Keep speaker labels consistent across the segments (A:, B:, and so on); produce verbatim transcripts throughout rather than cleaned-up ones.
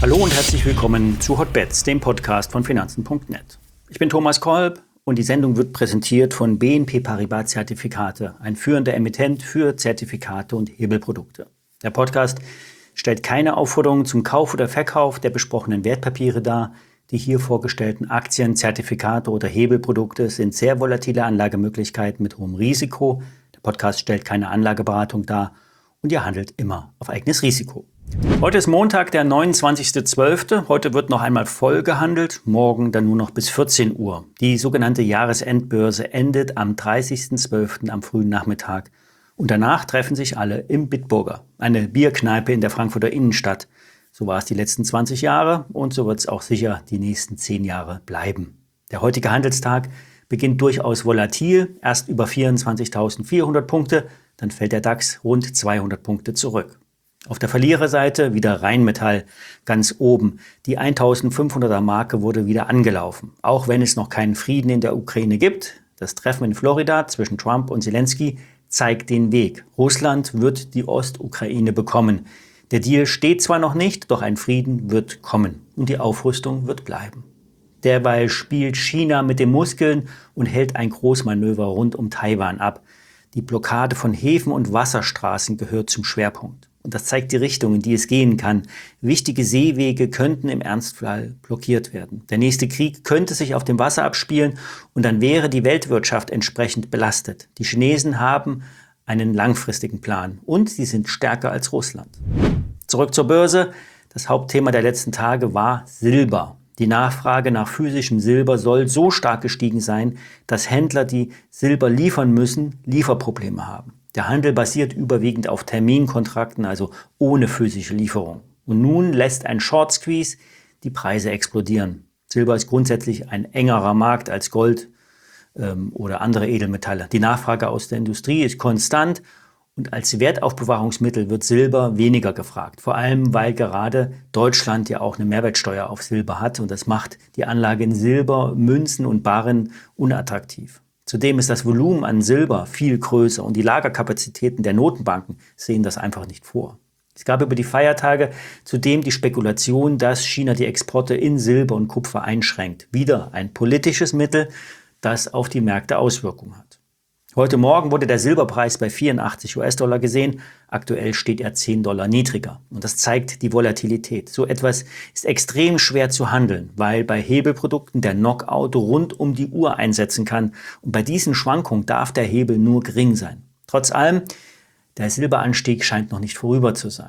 A: Hallo und herzlich willkommen zu Hotbets, dem Podcast von Finanzen punkt net. Ich bin Thomas Kolb und die Sendung wird präsentiert von B N P Paribas Zertifikate, ein führender Emittent für Zertifikate und Hebelprodukte. Der Podcast stellt keine Aufforderung zum Kauf oder Verkauf der besprochenen Wertpapiere dar. Die hier vorgestellten Aktien, Zertifikate oder Hebelprodukte sind sehr volatile Anlagemöglichkeiten mit hohem Risiko. Der Podcast stellt keine Anlageberatung dar und ihr handelt immer auf eigenes Risiko. Heute ist Montag, der neunundzwanzigster zwölfter Heute wird noch einmal voll gehandelt, morgen dann nur noch bis vierzehn Uhr. Die sogenannte Jahresendbörse endet am dreißigster zwölfter am frühen Nachmittag. Und danach treffen sich alle im Bitburger, eine Bierkneipe in der Frankfurter Innenstadt. So war es die letzten zwanzig Jahre und so wird es auch sicher die nächsten zehn Jahre bleiben. Der heutige Handelstag beginnt durchaus volatil, erst über vierundzwanzigtausendvierhundert Punkte, dann fällt der DAX rund zweihundert Punkte zurück. Auf der Verliererseite wieder Rheinmetall ganz oben. Die eintausendfünfhunderter Marke wurde wieder angelaufen. Auch wenn es noch keinen Frieden in der Ukraine gibt. Das Treffen in Florida zwischen Trump und Zelensky zeigt den Weg. Russland wird die Ostukraine bekommen. Der Deal steht zwar noch nicht, doch ein Frieden wird kommen. Und die Aufrüstung wird bleiben. Derweil spielt China mit den Muskeln und hält ein Großmanöver rund um Taiwan ab. Die Blockade von Häfen und Wasserstraßen gehört zum Schwerpunkt. Und das zeigt die Richtung, in die es gehen kann. Wichtige Seewege könnten im Ernstfall blockiert werden. Der nächste Krieg könnte sich auf dem Wasser abspielen und dann wäre die Weltwirtschaft entsprechend belastet. Die Chinesen haben einen langfristigen Plan und sie sind stärker als Russland. Zurück zur Börse. Das Hauptthema der letzten Tage war Silber. Die Nachfrage nach physischem Silber soll so stark gestiegen sein, dass Händler, die Silber liefern müssen, Lieferprobleme haben. Der Handel basiert überwiegend auf Terminkontrakten, also ohne physische Lieferung. Und nun lässt ein Short Squeeze die Preise explodieren. Silber ist grundsätzlich ein engerer Markt als Gold ähm, oder andere Edelmetalle. Die Nachfrage aus der Industrie ist konstant und als Wertaufbewahrungsmittel wird Silber weniger gefragt. Vor allem, weil gerade Deutschland ja auch eine Mehrwertsteuer auf Silber hat und das macht die Anlage in Silber, Münzen und Barren unattraktiv. Zudem ist das Volumen an Silber viel größer und die Lagerkapazitäten der Notenbanken sehen das einfach nicht vor. Es gab über die Feiertage zudem die Spekulation, dass China die Exporte in Silber und Kupfer einschränkt. Wieder ein politisches Mittel, das auf die Märkte Auswirkungen hat. Heute Morgen wurde der Silberpreis bei vierundachtzig US-Dollar gesehen. Aktuell steht er zehn Dollar niedriger. Und das zeigt die Volatilität. So etwas ist extrem schwer zu handeln, weil bei Hebelprodukten der Knockout rund um die Uhr einsetzen kann. Und bei diesen Schwankungen darf der Hebel nur gering sein. Trotz allem, der Silberanstieg scheint noch nicht vorüber zu sein.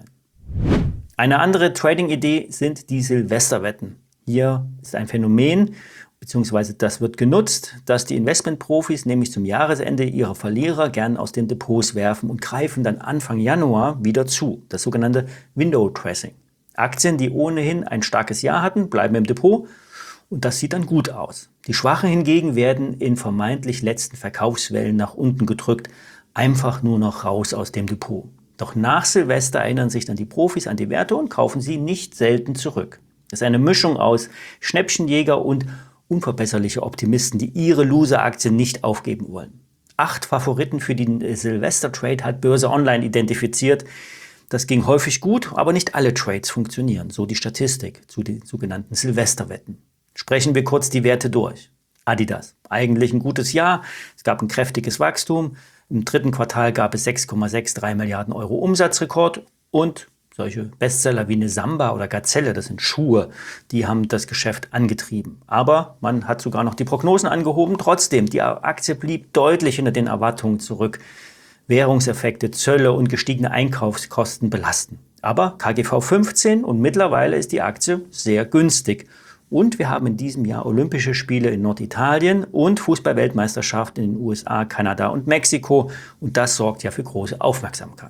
A: Eine andere Trading-Idee sind die Silvesterwetten. Hier ist ein Phänomen, beziehungsweise das wird genutzt, dass die Investmentprofis nämlich zum Jahresende ihre Verlierer gern aus den Depots werfen und greifen dann Anfang Januar wieder zu. Das sogenannte Window Dressing. Aktien, die ohnehin ein starkes Jahr hatten, bleiben im Depot und das sieht dann gut aus. Die Schwachen hingegen werden in vermeintlich letzten Verkaufswellen nach unten gedrückt, einfach nur noch raus aus dem Depot. Doch nach Silvester erinnern sich dann die Profis an die Werte und kaufen sie nicht selten zurück. Das ist eine Mischung aus Schnäppchenjäger und unverbesserliche Optimisten, die ihre Loser-Aktien nicht aufgeben wollen. Acht Favoriten für den Silvester-Trade hat Börse Online identifiziert. Das ging häufig gut, aber nicht alle Trades funktionieren, so die Statistik zu den sogenannten Silvesterwetten. Sprechen wir kurz die Werte durch. Adidas, eigentlich ein gutes Jahr, es gab ein kräftiges Wachstum. Im dritten Quartal gab es sechs Komma dreiundsechzig Milliarden Euro Umsatzrekord und solche Bestseller wie eine Samba oder Gazelle, das sind Schuhe, die haben das Geschäft angetrieben. Aber man hat sogar noch die Prognosen angehoben. Trotzdem, die Aktie blieb deutlich hinter den Erwartungen zurück. Währungseffekte, Zölle und gestiegene Einkaufskosten belasten. Aber K G V fünfzehn und mittlerweile ist die Aktie sehr günstig. Und wir haben in diesem Jahr Olympische Spiele in Norditalien und Fußball-Weltmeisterschaft in den U S A, Kanada und Mexiko. Und das sorgt ja für große Aufmerksamkeit.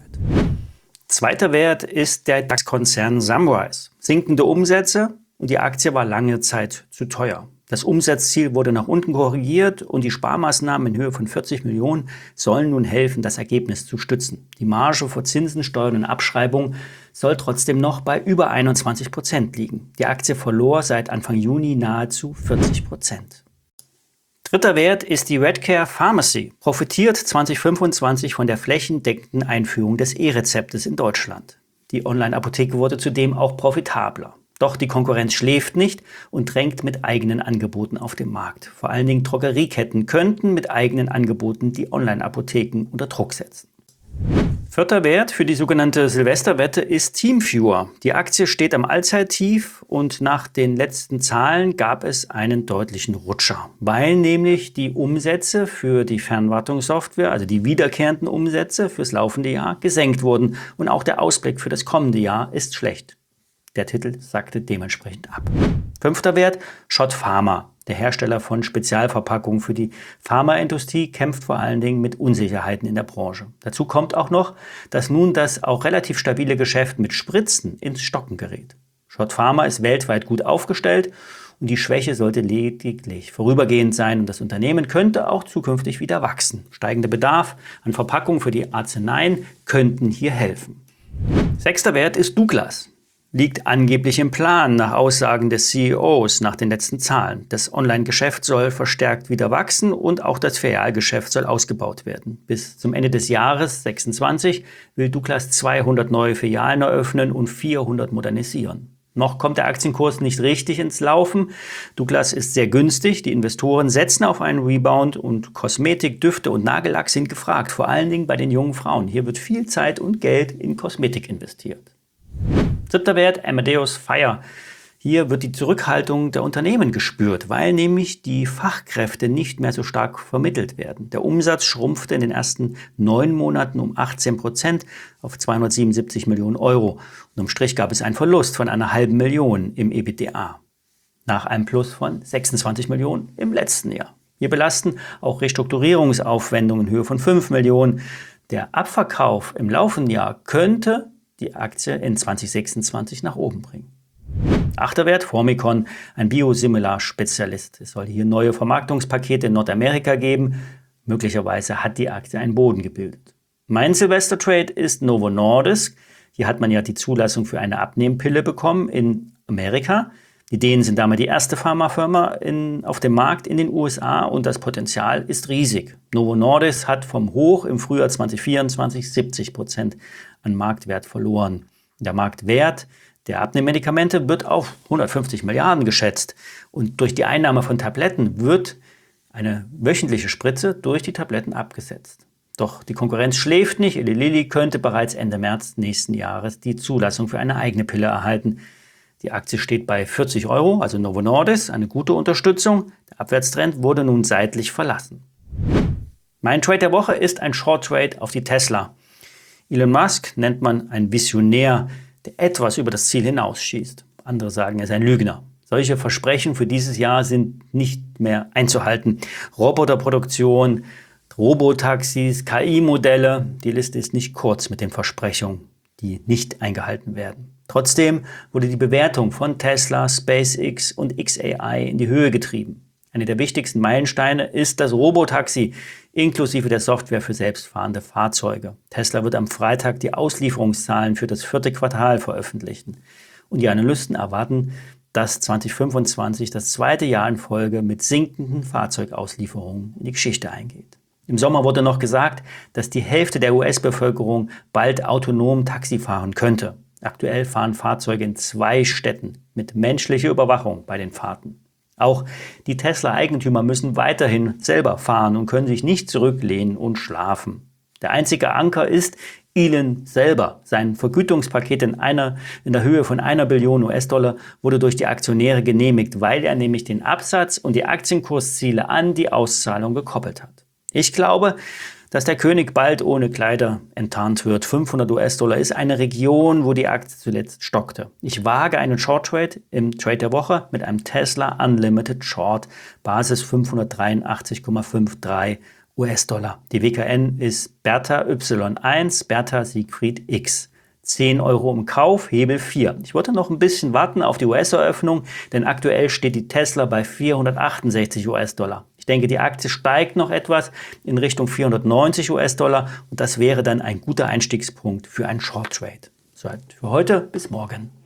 A: Zweiter Wert ist der DAX-Konzern Sunrise. Sinkende Umsätze und die Aktie war lange Zeit zu teuer. Das Umsatzziel wurde nach unten korrigiert und die Sparmaßnahmen in Höhe von vierzig Millionen sollen nun helfen, das Ergebnis zu stützen. Die Marge vor Zinsen, Steuern und Abschreibungen soll trotzdem noch bei über einundzwanzig Prozent liegen. Die Aktie verlor seit Anfang Juni nahezu vierzig Prozent. Dritter Wert ist die Redcare Pharmacy, profitiert zwanzig fünfundzwanzig von der flächendeckenden Einführung des E-Rezeptes in Deutschland. Die Online-Apotheke wurde zudem auch profitabler. Doch die Konkurrenz schläft nicht und drängt mit eigenen Angeboten auf den Markt. Vor allen Dingen Drogerieketten könnten mit eigenen Angeboten die Online-Apotheken unter Druck setzen. Vierter Wert für die sogenannte Silvesterwette ist TeamViewer. Die Aktie steht am Allzeittief und nach den letzten Zahlen gab es einen deutlichen Rutscher, weil nämlich die Umsätze für die Fernwartungssoftware, also die wiederkehrenden Umsätze fürs laufende Jahr, gesenkt wurden und auch der Ausblick für das kommende Jahr ist schlecht. Der Titel sackte dementsprechend ab. Fünfter Wert, Schott Pharma. Der Hersteller von Spezialverpackungen für die Pharmaindustrie kämpft vor allen Dingen mit Unsicherheiten in der Branche. Dazu kommt auch noch, dass nun das auch relativ stabile Geschäft mit Spritzen ins Stocken gerät. Schott Pharma ist weltweit gut aufgestellt und die Schwäche sollte lediglich vorübergehend sein und das Unternehmen könnte auch zukünftig wieder wachsen. Steigender Bedarf an Verpackungen für die Arzneien könnten hier helfen. Sechster Wert ist Douglas. Liegt angeblich im Plan nach Aussagen des C E Os nach den letzten Zahlen. Das Online-Geschäft soll verstärkt wieder wachsen und auch das Filialgeschäft soll ausgebaut werden. Bis zum Ende des Jahres sechsundzwanzig will Douglas zweihundert neue Filialen eröffnen und vierhundert modernisieren. Noch kommt der Aktienkurs nicht richtig ins Laufen. Douglas ist sehr günstig, die Investoren setzen auf einen Rebound und Kosmetik, Düfte und Nagellack sind gefragt, vor allen Dingen bei den jungen Frauen. Hier wird viel Zeit und Geld in Kosmetik investiert. Siebter Wert, Amadeus Fire. Hier wird die Zurückhaltung der Unternehmen gespürt, weil nämlich die Fachkräfte nicht mehr so stark vermittelt werden. Der Umsatz schrumpfte in den ersten neun Monaten um achtzehn Prozent auf zweihundertsiebenundsiebzig Millionen Euro. Und im Strich gab es einen Verlust von einer halben Million im EBITDA. Nach einem Plus von sechsundzwanzig Millionen im letzten Jahr. Hier belasten auch Restrukturierungsaufwendungen in Höhe von fünf Millionen. Der Abverkauf im laufenden Jahr könnte die Aktie in zwanzig sechsundzwanzig nach oben bringen. Achter Wert, Formycon, ein Biosimilar-Spezialist. Es soll hier neue Vermarktungspakete in Nordamerika geben. Möglicherweise hat die Aktie einen Boden gebildet. Mein Silvester-Trade ist Novo Nordisk. Hier hat man ja die Zulassung für eine Abnehmpille bekommen in Amerika. Die Dänen sind damit die erste Pharmafirma in, auf dem Markt in den U S A und das Potenzial ist riesig. Novo Nordisk hat vom Hoch im Frühjahr zwanzig vierundzwanzig siebzig Prozent an Marktwert verloren. Der Marktwert der Abnehmmedikamente wird auf hundertfünfzig Milliarden geschätzt und durch die Einnahme von Tabletten wird eine wöchentliche Spritze durch die Tabletten abgesetzt. Doch die Konkurrenz schläft nicht. Eli Lilly könnte bereits Ende März nächsten Jahres die Zulassung für eine eigene Pille erhalten. Die Aktie steht bei vierzig Euro, also Novo Nordisk, eine gute Unterstützung. Der Abwärtstrend wurde nun seitlich verlassen. Mein Trade der Woche ist ein Short Trade auf die Tesla. Elon Musk nennt man ein Visionär, der etwas über das Ziel hinausschießt. Andere sagen, er ist ein Lügner. Solche Versprechen für dieses Jahr sind nicht mehr einzuhalten. Roboterproduktion, Robotaxis, K I-Modelle, die Liste ist nicht kurz mit den Versprechungen, die nicht eingehalten werden. Trotzdem wurde die Bewertung von Tesla, SpaceX und X A I in die Höhe getrieben. Eine der wichtigsten Meilensteine ist das Robotaxi, inklusive der Software für selbstfahrende Fahrzeuge. Tesla wird am Freitag die Auslieferungszahlen für das vierte Quartal veröffentlichen. Und die Analysten erwarten, dass zwanzig fünfundzwanzig das zweite Jahr in Folge mit sinkenden Fahrzeugauslieferungen in die Geschichte eingeht. Im Sommer wurde noch gesagt, dass die Hälfte der U S-Bevölkerung bald autonom Taxi fahren könnte. Aktuell fahren Fahrzeuge in zwei Städten mit menschlicher Überwachung bei den Fahrten. Auch die Tesla-Eigentümer müssen weiterhin selber fahren und können sich nicht zurücklehnen und schlafen. Der einzige Anker ist Elon selber. Sein Vergütungspaket in, einer, in der Höhe von einer Billion U S-Dollar wurde durch die Aktionäre genehmigt, weil er nämlich den Absatz und die Aktienkursziele an die Auszahlung gekoppelt hat. Ich glaube, dass der König bald ohne Kleider enttarnt wird. fünfhundert U S-Dollar ist eine Region, wo die Aktie zuletzt stockte. Ich wage einen Short Trade im Trade der Woche mit einem Tesla Unlimited Short, Basis fünfhundertdreiundachtzig Komma dreiundfünfzig U S-Dollar. Die W K N ist Bertha Y eins, Bertha Siegfried X. zehn Euro im Kauf, Hebel vier. Ich wollte noch ein bisschen warten auf die U S-Eröffnung, denn aktuell steht die Tesla bei vierhundertachtundsechzig U S-Dollar. Ich denke, die Aktie steigt noch etwas in Richtung vierhundertneunzig U S-Dollar und das wäre dann ein guter Einstiegspunkt für einen Short Trade. So, für heute, bis morgen.